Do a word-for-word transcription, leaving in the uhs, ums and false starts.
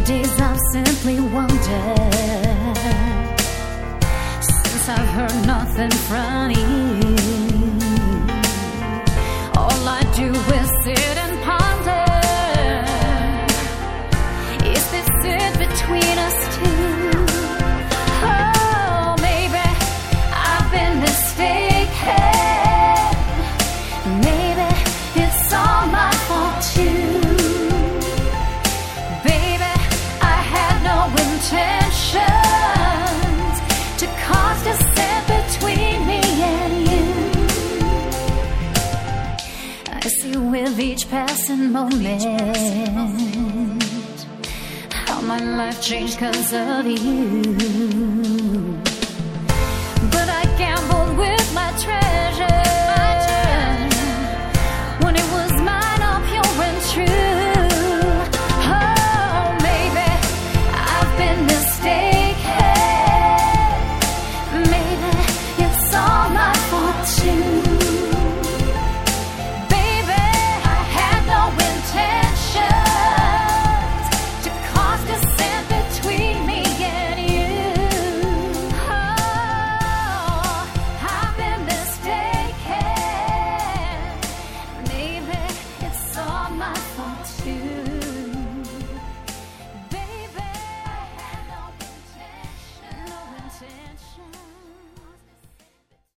days I've simply wondered, since I've heard nothing from you. All I do is sit and ponder. Is this it between us two? Oh, maybe I've been mistaken. Maybe it's all my fault too. Baby, I had no intentions to cause dissent between me and you. I see with each passing moment how my life changed because of you. But I gambled with my treasure.